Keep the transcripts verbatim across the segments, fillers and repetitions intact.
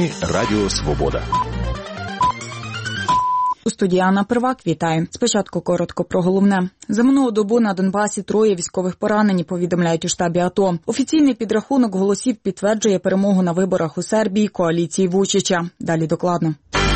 Новини Радіо Свобода. У студії Анна Первак, вітаю. Спочатку коротко про головне. За минулу добу на Донбасі троє військових поранені, повідомляють у штабі АТО. Офіційний підрахунок голосів підтверджує перемогу на виборах у Сербії коаліції Вучича. Далі докладно.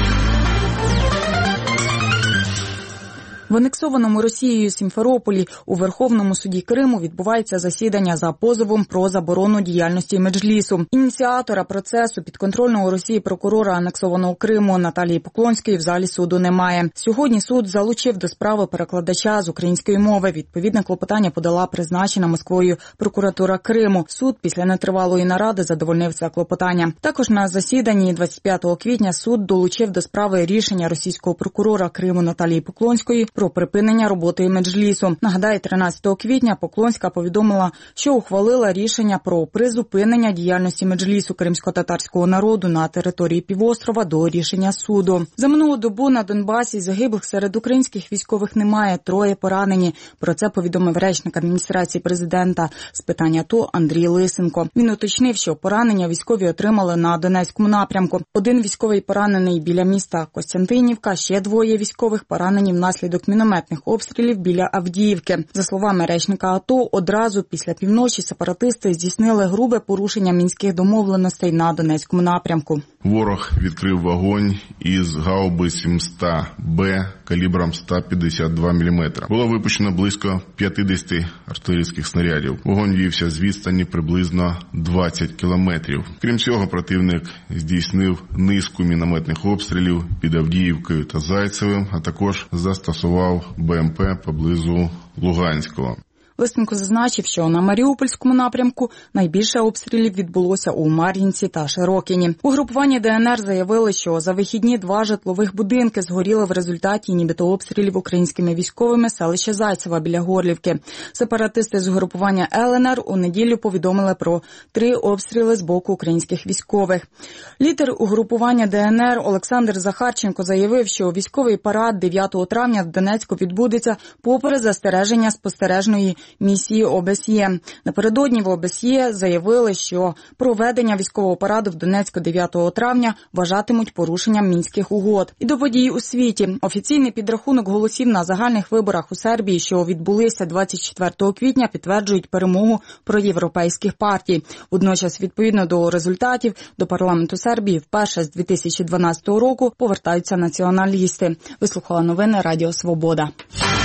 В анексованому Росією Сімферополі у Верховному суді Криму відбувається засідання за позовом про заборону діяльності Меджлісу. Ініціатора процесу підконтрольного Росії прокурора анексованого Криму Наталії Поклонської в залі суду немає. Сьогодні суд залучив до справи перекладача з української мови. Відповідне клопотання подала призначена Москвою прокуратура Криму. Суд після нетривалої наради задовольнив це клопотання. Також на засіданні двадцять п'ятого квітня суд долучив до справи рішення російського прокурора Криму Наталії Поклонської про припинення роботи Меджлісу. Нагадаю, тринадцятого квітня Поклонська повідомила, що ухвалила рішення про призупинення діяльності Меджлісу кримсько-татарського народу на території півострова до рішення суду. За минулу добу на Донбасі загиблих серед українських військових немає, троє поранені. Про це повідомив речник адміністрації президента з питань АТО Андрій Лисенко. Він уточнив, що поранення військові отримали на Донецькому напрямку. Один військовий поранений біля міста Костянтинівка, ще двоє військових поранені внаслідок мінометних обстрілів біля Авдіївки. За словами речника АТО, одразу після півночі сепаратисти здійснили грубе порушення мінських домовленостей на Донецькому напрямку. Ворог відкрив вогонь із гаубиць М-сто Б калібром сто п'ятдесят два міліметри. Було випущено близько п'ятдесят артилерійських снарядів. Вогонь вівся з відстані приблизно двадцять кілометрів. Крім цього, противник здійснив низку мінометних обстрілів під Авдіївкою та Зайцевим, а також застосував БМП поблизу Луганського. Лисенко зазначив, що на Маріупольському напрямку найбільше обстрілів відбулося у Мар'їнці та Широкіні. Угрупування ДНР заявили, що за вихідні два житлових будинки згоріли в результаті нібито обстрілів українськими військовими селища Зайцева біля Горлівки. Сепаратисти з угрупування ЛНР у неділю повідомили про три обстріли з боку українських військових. Лідер угрупування ДНР Олександр Захарченко заявив, що військовий парад дев'ятого травня в Донецьку відбудеться попри застереження спостережної місії ОБСЄ. Напередодні в ОБСЄ заявили, що проведення військового параду в Донецьку дев'ятого травня вважатимуть порушенням Мінських угод. І до подій у світі. Офіційний підрахунок голосів на загальних виборах у Сербії, що відбулися двадцять четвертого квітня, підтверджують перемогу проєвропейських партій. Водночас, відповідно до результатів, до парламенту Сербії вперше з дві тисячі дванадцятого року повертаються націоналісти. Вислухала новини Радіо Свобода.